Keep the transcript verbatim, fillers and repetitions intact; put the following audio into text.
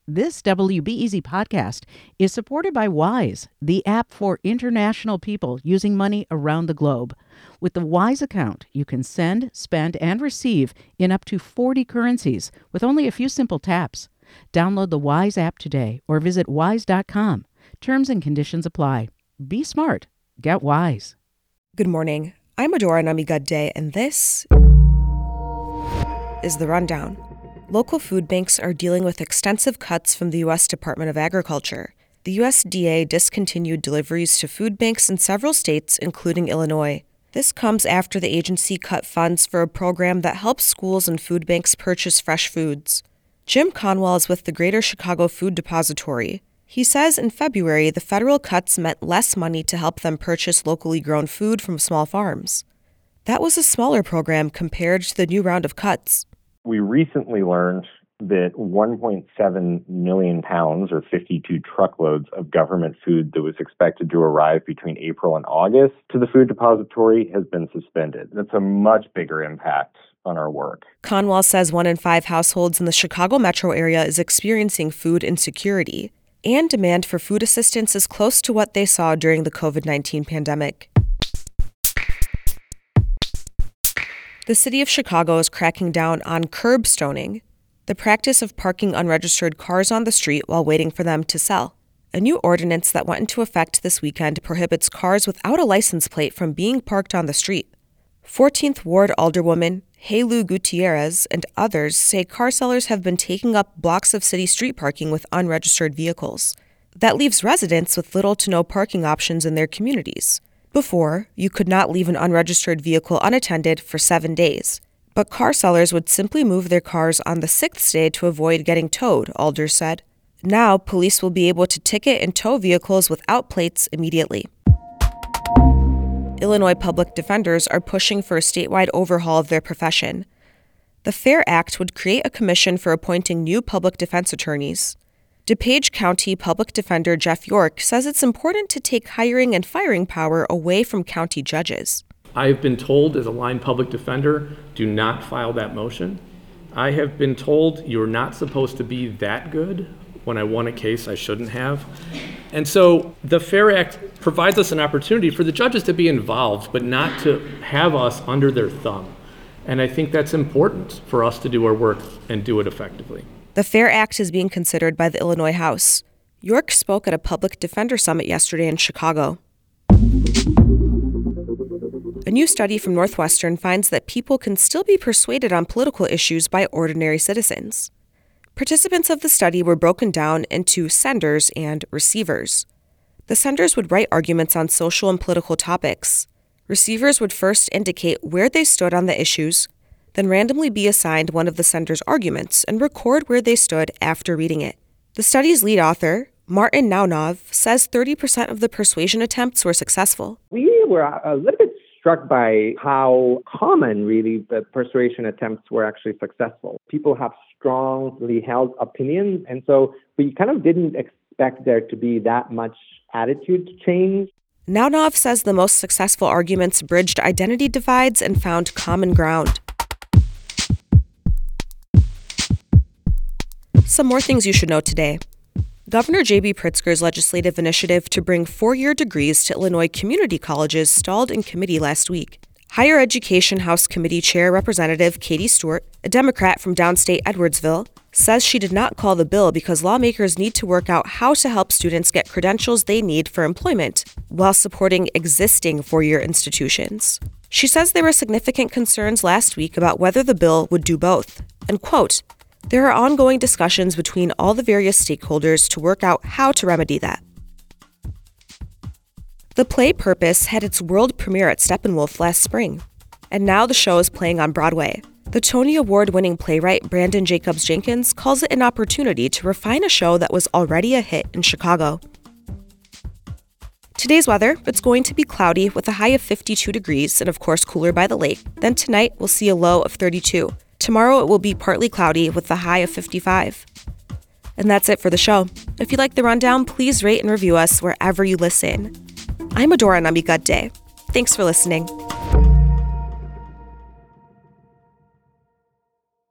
This W B E Z podcast is supported by Wise, the app for international people using money around the globe. With the Wise account, you can send, spend, and receive in up to forty currencies with only a few simple taps. Download the Wise app today or visit wise dot com. Terms and conditions apply. Be smart. Get Wise. Good morning. I'm Adora Namigadde, and this is The Rundown. Local food banks are dealing with extensive cuts from the U S Department of Agriculture. The U S D A discontinued deliveries to food banks in several states, including Illinois. This comes after the agency cut funds for a program that helps schools and food banks purchase fresh foods. Jim Conwell is with the Greater Chicago Food Depository. He says in February the federal cuts meant less money to help them purchase locally grown food from small farms. That was a smaller program compared to the new round of cuts. We recently learned that one point seven million pounds, or fifty-two truckloads of government food that was expected to arrive between April and August to the food depository has been suspended. That's a much bigger impact on our work. Conwell says one in five households in the Chicago metro area is experiencing food insecurity, and demand for food assistance is close to what they saw during the covid nineteen pandemic. The city of Chicago is cracking down on curb stoning, the practice of parking unregistered cars on the street while waiting for them to sell. A new ordinance that went into effect this weekend prohibits cars without a license plate from being parked on the street. fourteenth Ward Alderwoman Helu Gutierrez and others say car sellers have been taking up blocks of city street parking with unregistered vehicles. That leaves residents with little to no parking options in their communities. Before, you could not leave an unregistered vehicle unattended for seven days. But car sellers would simply move their cars on the sixth day to avoid getting towed, Alders said. Now, police will be able to ticket and tow vehicles without plates immediately. Illinois public defenders are pushing for a statewide overhaul of their profession. The FAIR Act would create a commission for appointing new public defense attorneys. DuPage County Public Defender Jeff York says it's important to take hiring and firing power away from county judges. I have been told as a line public defender, do not file that motion. I have been told you're not supposed to be that good when I won a case I shouldn't have. And so the FAIR Act provides us an opportunity for the judges to be involved, but not to have us under their thumb. And I think that's important for us to do our work and do it effectively. The FAIR Act is being considered by the Illinois House. York spoke at a public defender summit yesterday in Chicago. A new study from Northwestern finds that people can still be persuaded on political issues by ordinary citizens. Participants of the study were broken down into senders and receivers. The senders would write arguments on social and political topics. Receivers would first indicate where they stood on the issues, then randomly be assigned one of the sender's arguments and record where they stood after reading it. The study's lead author, Martin Naunov, says thirty percent of the persuasion attempts were successful. We were a little bit struck by how common, really, the persuasion attempts were actually successful. People have strongly held opinions, and so we kind of didn't expect there to be that much attitude change. Naunov says the most successful arguments bridged identity divides and found common ground. Some more things you should know today. Governor J B Pritzker's legislative initiative to bring four-year degrees to Illinois community colleges stalled in committee last week. Higher Education House Committee Chair Representative Katie Stewart, a Democrat from downstate Edwardsville, says she did not call the bill because lawmakers need to work out how to help students get credentials they need for employment while supporting existing four-year institutions. She says there were significant concerns last week about whether the bill would do both, and quote, "There are ongoing discussions between all the various stakeholders to work out how to remedy that." The play Purpose had its world premiere at Steppenwolf last spring, and now the show is playing on Broadway. The Tony Award-winning playwright Brandon Jacobs Jenkins calls it an opportunity to refine a show that was already a hit in Chicago. Today's weather, it's going to be cloudy with a high of fifty-two degrees and of course cooler by the lake. Then tonight we'll see a low of thirty-two. Tomorrow it will be partly cloudy with a high of fifty-five. And that's it for the show. If you like The Rundown, please rate and review us wherever you listen. I'm Adora Namigadde. Thanks for listening.